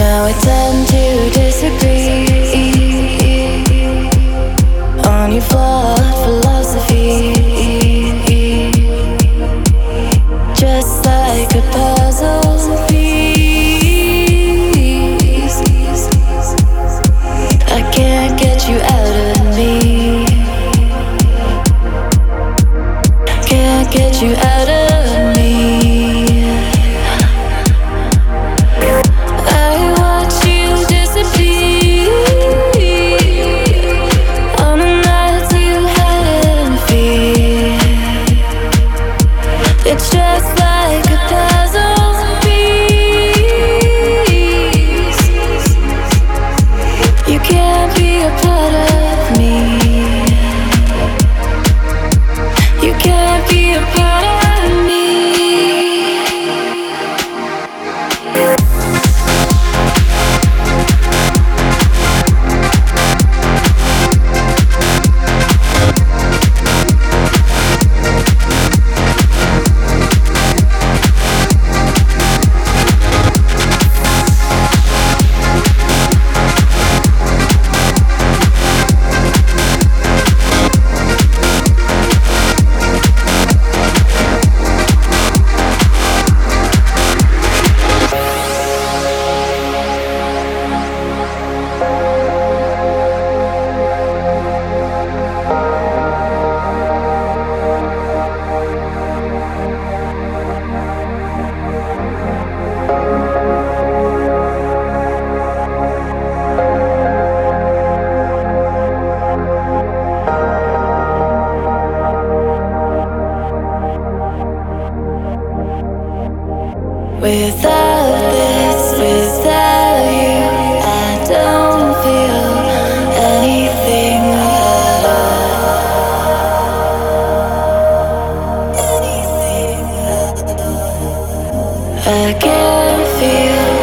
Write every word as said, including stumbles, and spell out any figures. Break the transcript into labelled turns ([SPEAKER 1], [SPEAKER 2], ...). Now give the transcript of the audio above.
[SPEAKER 1] Now I tend to disagree on your flawed philosophy. Just like a puzzle piece, I can't get you out of me. Can't get you out of me. I watch you disappear on the nights you hadn't fear. It's just like a puzzle piece. You can't be a part of me. You can't be a part of me. Without this, without you, I don't feel anything at all. I can't feel